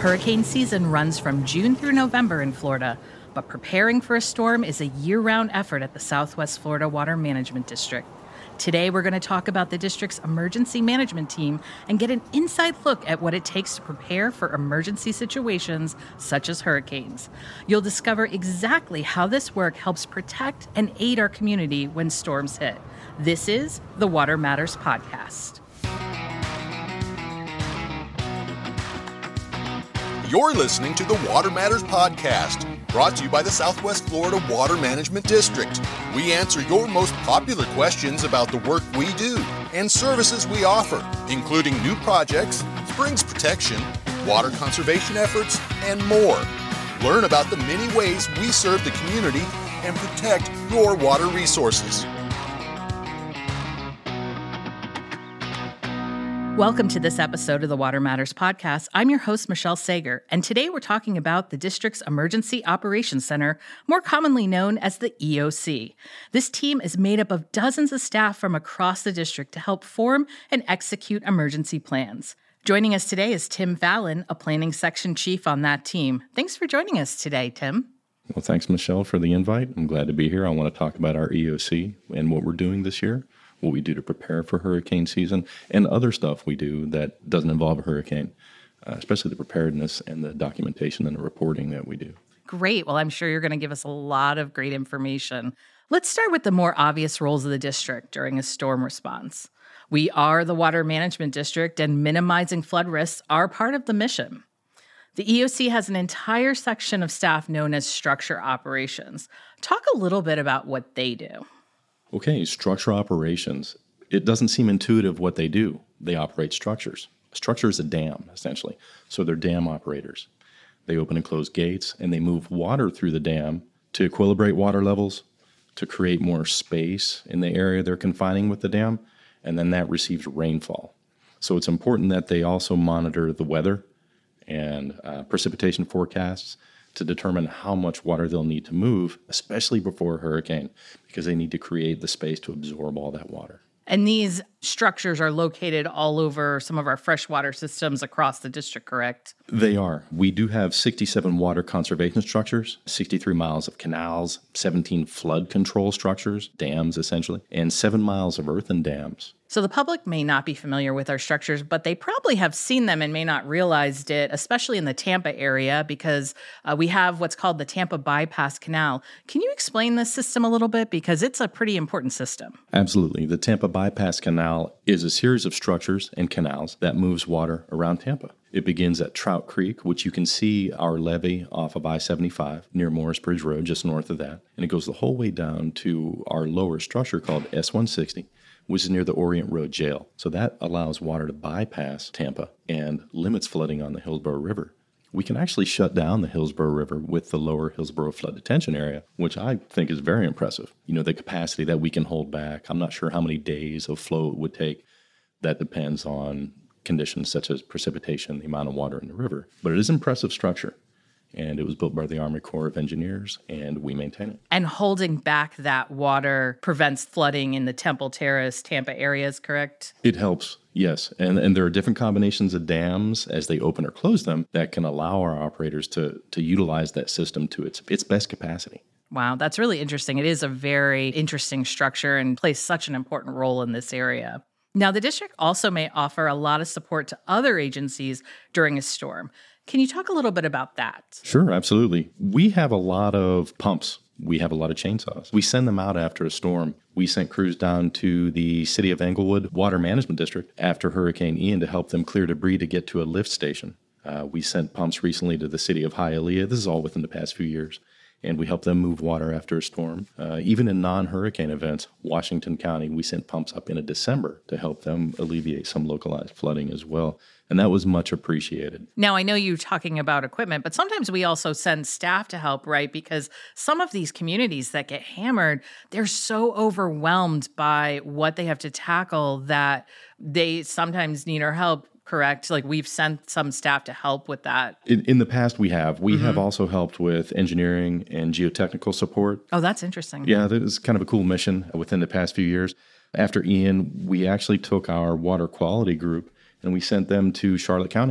Hurricane season runs from June through November in Florida, but preparing for a storm is a year-round effort at the Southwest Florida Water Management District. Today, we're going to talk about the district's emergency management team and get an inside look at what it takes to prepare for emergency situations such as hurricanes. You'll discover exactly how this work helps protect and aid our community when storms hit. This is the Water Matters Podcast. You're listening to the Water Matters Podcast, brought to you by the Southwest Florida Water Management District. We answer your most popular questions about the work we do and services we offer, including new projects, springs protection, water conservation efforts, and more. Learn about the many ways we serve the community and protect your water resources. Welcome to this episode of the Water Matters Podcast. I'm your host, Michelle Sager, and today we're talking about the district's Emergency Operations Center, more commonly known as the EOC. This team is made up of dozens of staff from across the district to help form and execute emergency plans. Joining us today is Tim Fallon, a planning section chief on that team. Thanks for joining us today, Tim. Well, thanks, Michelle, for the invite. I'm glad to be here. I want to talk about our EOC and what we're doing this year, what we do to prepare for hurricane season, and other stuff we do that doesn't involve a hurricane, especially the preparedness and the documentation and the reporting that we do. Great. Well, I'm sure you're going to give us a lot of great information. Let's start with the more obvious roles of the district during a storm response. We are the Water Management District, and minimizing flood risks are part of the mission. The EOC has an entire section of staff known as structure operations. Talk a little bit about what they do. Okay, structure operations. It doesn't seem intuitive what they do. They operate structures. A structure is a dam, essentially. So they're dam operators. They open and close gates, and they move water through the dam to equilibrate water levels, to create more space in the area they're confining with the dam, and then that receives rainfall. So it's important that they also monitor the weather and precipitation forecasts to determine how much water they'll need to move, especially before a hurricane, because they need to create the space to absorb all that water. And these structures are located all over some of our freshwater systems across the district, correct? They are. We do have 67 water conservation structures, 63 miles of canals, 17 flood control structures, dams essentially, and 7 miles of earthen dams. So the public may not be familiar with our structures, but they probably have seen them and may not realized it, especially in the Tampa area, because we have what's called the Tampa Bypass Canal. Can you explain this system a little bit? Because it's a pretty important system. Absolutely. The Tampa Bypass Canal is a series of structures and canals that moves water around Tampa. It begins at Trout Creek, which you can see our levee off of I-75 near Morris Bridge Road, just north of that. And it goes the whole way down to our lower structure called S-160, which is near the Orient Road Jail. So that allows water to bypass Tampa and limits flooding on the Hillsborough River. We can actually shut down the Hillsborough River with the lower Hillsborough Flood Detention Area, which I think is very impressive. You know, the capacity that we can hold back. I'm not sure how many days of flow it would take. That depends on conditions such as precipitation, the amount of water in the river. But it is an impressive structure. And it was built by the Army Corps of Engineers, and we maintain it. And holding back that water prevents flooding in the Temple Terrace, Tampa areas, correct? It helps, yes. And there are different combinations of dams as they open or close them that can allow our operators to utilize that system to its best capacity. Wow, that's really interesting. It is a very interesting structure and plays such an important role in this area. Now, the district also may offer a lot of support to other agencies during a storm. Can you talk a little bit about that? Sure, absolutely. We have a lot of pumps. We have a lot of chainsaws. We send them out after a storm. We sent crews down to the City of Englewood Water Management District after Hurricane Ian to help them clear debris to get to a lift station. We sent pumps recently to the city of Hialeah. This is all within the past few years. And we help them move water after a storm. Even in non-hurricane events, Washington County, we sent pumps up in December to help them alleviate some localized flooding as well. And that was much appreciated. Now, I know you're talking about equipment, but sometimes we also send staff to help, right? Because some of these communities that get hammered, they're so overwhelmed by what they have to tackle that they sometimes need our help. Correct? Like we've sent some staff to help with that. In the past, we have. We have also helped with engineering and geotechnical support. Oh, that's interesting. Yeah, that was kind of a cool mission within the past few years. After Ian, we actually took our water quality group and we sent them to Charlotte County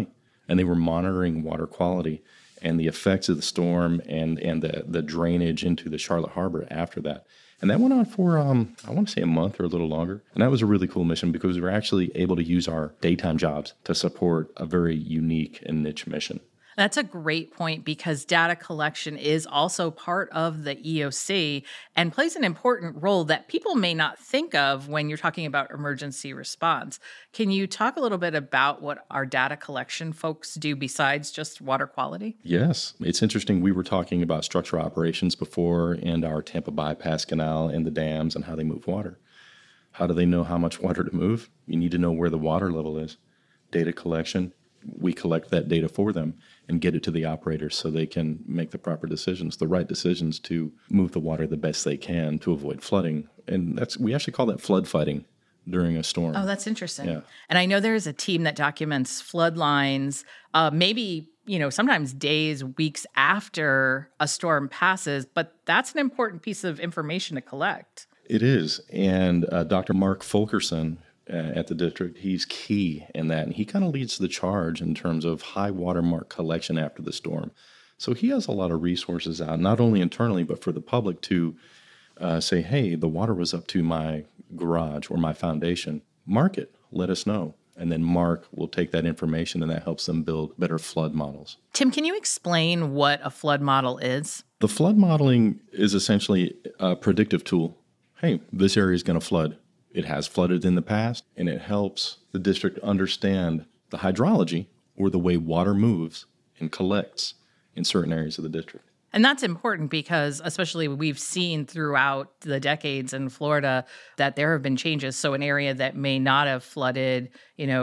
and they were monitoring water quality and the effects of the storm and the drainage into the Charlotte Harbor after that. And that went on for, I want to say a month or a little longer. And that was a really cool mission because we were actually able to use our daytime jobs to support a very unique and niche mission. That's a great point because data collection is also part of the EOC and plays an important role that people may not think of when you're talking about emergency response. Can you talk a little bit about what our data collection folks do besides just water quality? Yes. It's interesting. We were talking about structural operations before and our Tampa Bypass Canal and the dams and how they move water. How do they know how much water to move? You need to know where the water level is. Data collection. We collect that data for them and get it to the operators so they can make the proper decisions, the right decisions to move the water the best they can to avoid flooding. And we actually call that flood fighting during a storm. Oh, that's interesting. Yeah. And I know there's a team that documents flood lines, maybe, sometimes days, weeks after a storm passes, but that's an important piece of information to collect. It is. And Dr. Mark Fulkerson, at the district, he's key in that. And he kind of leads the charge in terms of high watermark collection after the storm. So he has a lot of resources out, not only internally, but for the public to say, hey, the water was up to my garage or my foundation. Mark it. Let us know. And then Mark will take that information and that helps them build better flood models. Tim, can you explain what a flood model is? The flood modeling is essentially a predictive tool. Hey, this area is going to flood. It has flooded in the past, and it helps the district understand the hydrology or the way water moves and collects in certain areas of the district. And that's important because especially we've seen throughout the decades in Florida that there have been changes. So an area that may not have flooded,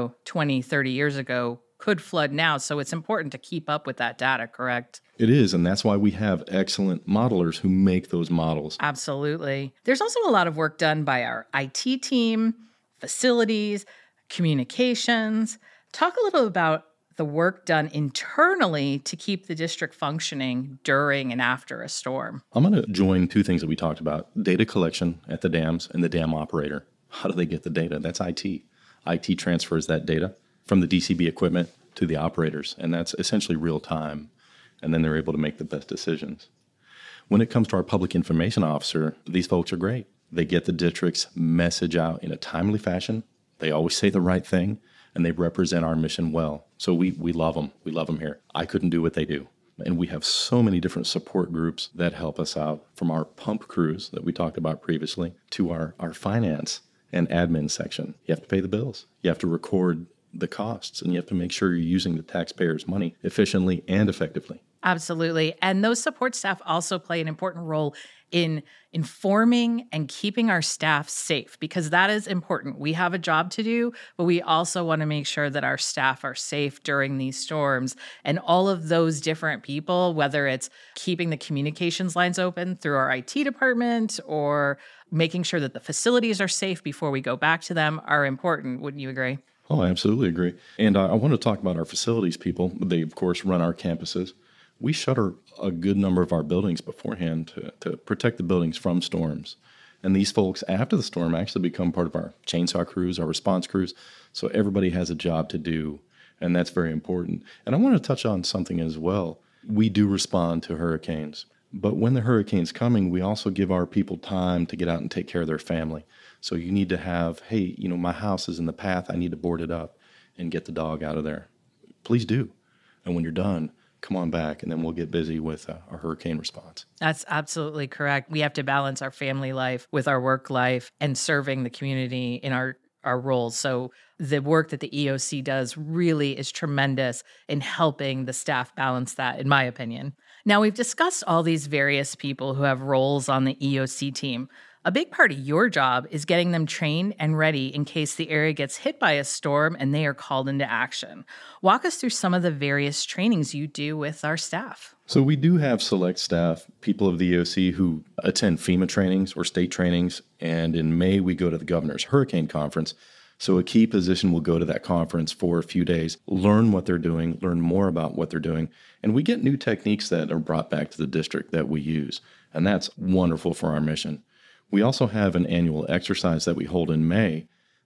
20, 30 years ago could flood now. So it's important to keep up with that data, correct? It is, and that's why we have excellent modelers who make those models. Absolutely. There's also a lot of work done by our IT team, facilities, communications. Talk a little about the work done internally to keep the district functioning during and after a storm. I'm going to join two things that we talked about, data collection at the dams and the dam operator. How do they get the data? That's IT. IT transfers that data from the DCB equipment to the operators, and that's essentially real time. And then they're able to make the best decisions. When it comes to our public information officer, these folks are great. They get the district's message out in a timely fashion. They always say the right thing, and they represent our mission well. So we love them. We love them here. I couldn't do what they do. And we have so many different support groups that help us out, from our pump crews that we talked about previously to our finance and admin section. You have to pay the bills. You have to record the costs, and you have to make sure you're using the taxpayers' money efficiently and effectively. Absolutely. And those support staff also play an important role in informing and keeping our staff safe, because that is important. We have a job to do, but we also want to make sure that our staff are safe during these storms. And all of those different people, whether it's keeping the communications lines open through our IT department or making sure that the facilities are safe before we go back to them, are important. Wouldn't you agree? Oh, I absolutely agree. And I want to talk about our facilities people. They, of course, run our campuses. We shutter a good number of our buildings beforehand to protect the buildings from storms. And these folks, after the storm, actually become part of our chainsaw crews, our response crews. So everybody has a job to do, and that's very important. And I want to touch on something as well. We do respond to hurricanes. But when the hurricane's coming, we also give our people time to get out and take care of their family. So you need to have, hey, my house is in the path. I need to board it up and get the dog out of there. Please do. And when you're done, come on back, and then we'll get busy with our hurricane response. That's absolutely correct. We have to balance our family life with our work life and serving the community in our roles. So the work that the EOC does really is tremendous in helping the staff balance that, in my opinion. Now, we've discussed all these various people who have roles on the EOC team. A big part of your job is getting them trained and ready in case the area gets hit by a storm and they are called into action. Walk us through some of the various trainings you do with our staff. So we do have select staff, people of the EOC who attend FEMA trainings or state trainings, and in May we go to the Governor's Hurricane Conference. So a key position will go to that conference for a few days, learn what they're doing, learn more about what they're doing, and we get new techniques that are brought back to the district that we use, and that's wonderful for our mission. We also have an annual exercise that we hold in May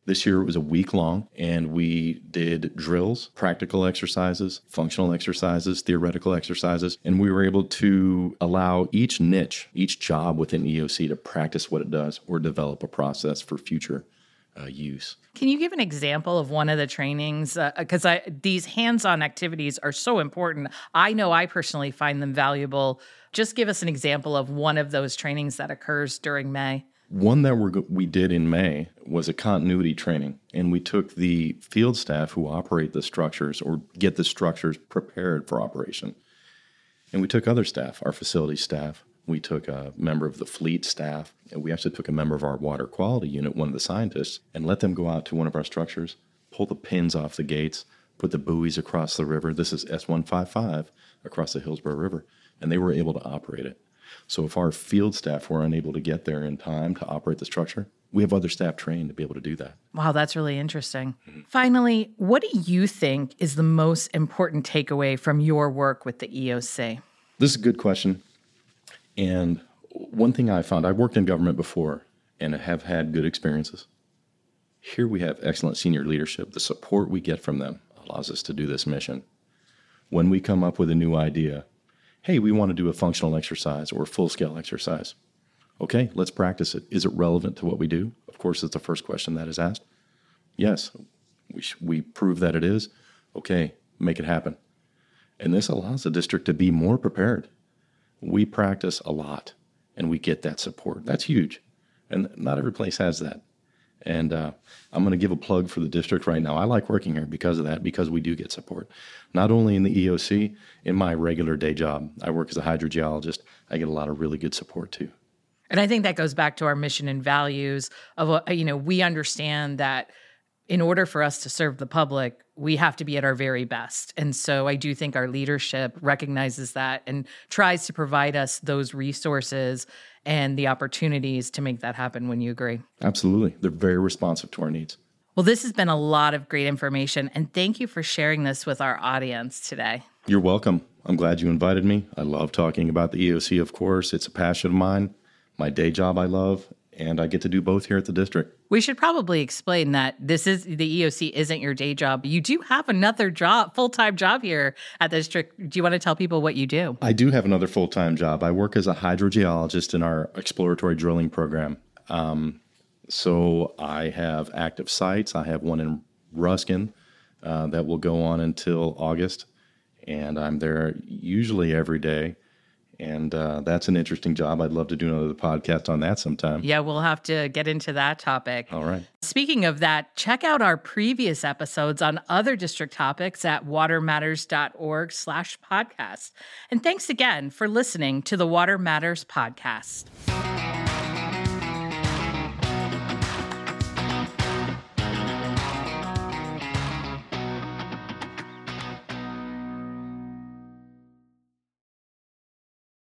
This year it was a week long, and we did drills, practical exercises, functional exercises, theoretical exercises, and we were able to allow each niche, each job within EOC to practice what it does or develop a process for future use. Can you give an example of one of the trainings? Because these hands-on activities are so important. I know I personally find them valuable. Just give us an example of one of those trainings that occurs during May. One that we did in May was a continuity training, and we took the field staff who operate the structures or get the structures prepared for operation. And we took other staff, our facility staff. We took a member of the fleet staff, and we actually took a member of our water quality unit, one of the scientists, and let them go out to one of our structures, pull the pins off the gates, put the buoys across the river. This is S155 across the Hillsborough River, and they were able to operate it. So if our field staff were unable to get there in time to operate the structure, we have other staff trained to be able to do that. Wow, that's really interesting. Mm-hmm. Finally, what do you think is the most important takeaway from your work with the EOC? This is a good question. And one thing I found, I've worked in government before and have had good experiences. Here we have excellent senior leadership. The support we get from them allows us to do this mission. When we come up with a new idea, hey, we want to do a functional exercise or a full-scale exercise. Okay, let's practice it. Is it relevant to what we do? Of course, it's the first question that is asked. Yes, we prove that it is. Okay, make it happen. And this allows the district to be more prepared. We practice a lot, and we get that support. That's huge, and not every place has that. And I'm going to give a plug for the district right now. I like working here because of that, because we do get support. Not only in the EOC, in my regular day job, I work as a hydrogeologist. I get a lot of really good support too. And I think that goes back to our mission and values of, we understand that in order for us to serve the public, we have to be at our very best. And so I do think our leadership recognizes that and tries to provide us those resources and the opportunities to make that happen. When you agree? Absolutely. They're very responsive to our needs. Well, this has been a lot of great information, and thank you for sharing this with our audience today. You're welcome. I'm glad you invited me. I love talking about the EOC, of course. It's a passion of mine. My day job I love, and I get to do both here at the district. We should probably explain that the EOC isn't your day job. You do have another job, full-time job here at the district. Do you want to tell people what you do? I do have another full-time job. I work as a hydrogeologist in our exploratory drilling program. So I have active sites. I have one in Ruskin that will go on until August, and I'm there usually every day. And that's an interesting job. I'd love to do another podcast on that sometime. Yeah, we'll have to get into that topic. All right. Speaking of that, check out our previous episodes on other district topics at watermatters.org/podcast. And thanks again for listening to the Water Matters podcast.